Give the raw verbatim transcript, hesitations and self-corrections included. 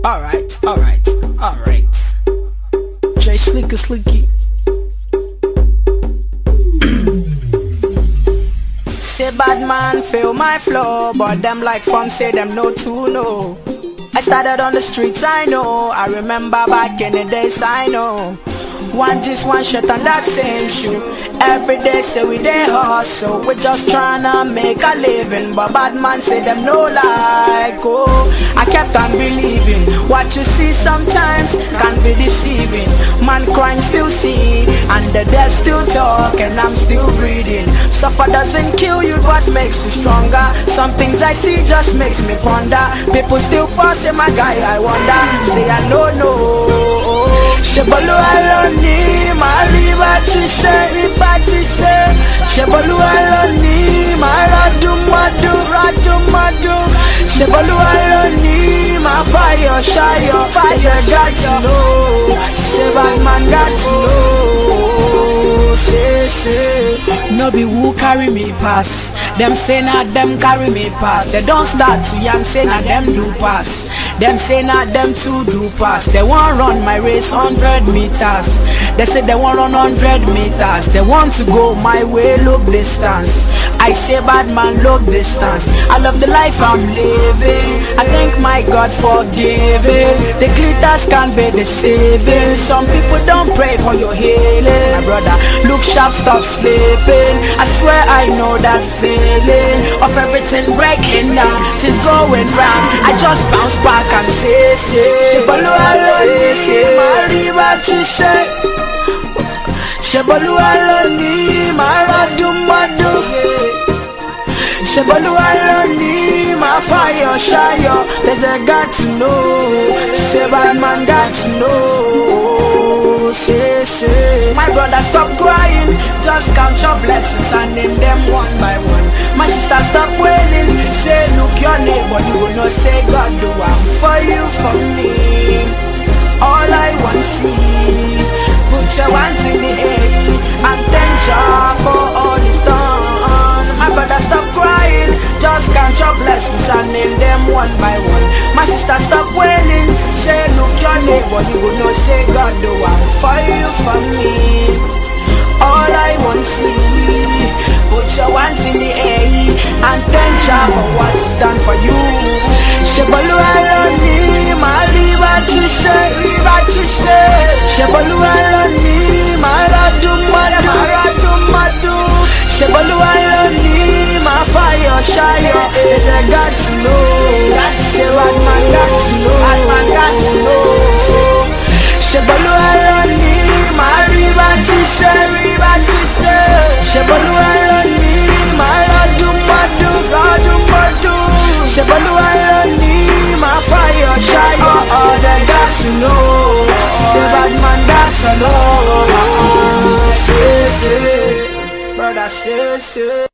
Alright, alright, alright. J Slicker Slicky. Say bad man feel my flow, but them like fun say them no to know. I started on the streets, I know. I remember back in the days, I know. One just one shot on that same shoe. Every day say we dey hustle. We just tryna make a living, but bad man say them no like. Oh, I kept on believing. What you see sometimes can be deceiving. Man crying still see, and the dead still talk, and I'm still breathing. Suffer doesn't kill you, but makes you stronger. Some things I see just makes me ponder. People still pass my guy, I wonder. Say I don't know. Shebolu aloni, maliba tishe, iba tishe. Shebolu aloni, maradu madu, radu madu. Shebolu aloni, ma fire, shire, fire, got to know. Say bad man got to know. Say, say. No be who carry me pass. Them say not them carry me pass. They don't start to young, say not them do pass. Them say not them too do pass. They want run my race hundred meters. They say they want run hundred meters. They want to go my way, look distance. I say bad man, look distance. I love the life I'm living. I thank my God for giving. The glitters can be deceiving. Some people don't pray for your healing. My brother, look sharp, stop sleeping. I swear I know that feeling of everything breaking down. She's going round. I just bounce back and say, say, Shebolu aloni, say, mariba tishe. Shebolu aloni, maradu madu. Shebolu aloni, my fire, shire. There's a got to know. Say bad man got to know. Say, say. My brother, stop crying. Just count your blessings and name them one by one. My sister, stop wailing. Say, look your neighbor, you will not say God do one for you, for me. All I want see. Put your hands in the air and thank God for all He's done. My brother, stop crying. Just count your blessings and name them one by one. My sister, stop wailing. Say, look your neighbor, you will not say God do one for you, for me. All I want see. Put your hands in the air and thank God for what's done for you. Shebolu aloni, maliba tishe, riba tishe. Shebolu aloni, maradu madu, maradu madu. Shebolu aloni, my fire, shire. They got to know. Say bad man got to know. Bad man got to know. Shebolu aloni, mariba tishe, riba tishe. Shebolu aloni, maradu madu, radu madu. Shebolu aloni, my fire, shire. Oh, they got to know. Say bad man got to know. Say, say, brother, say, say.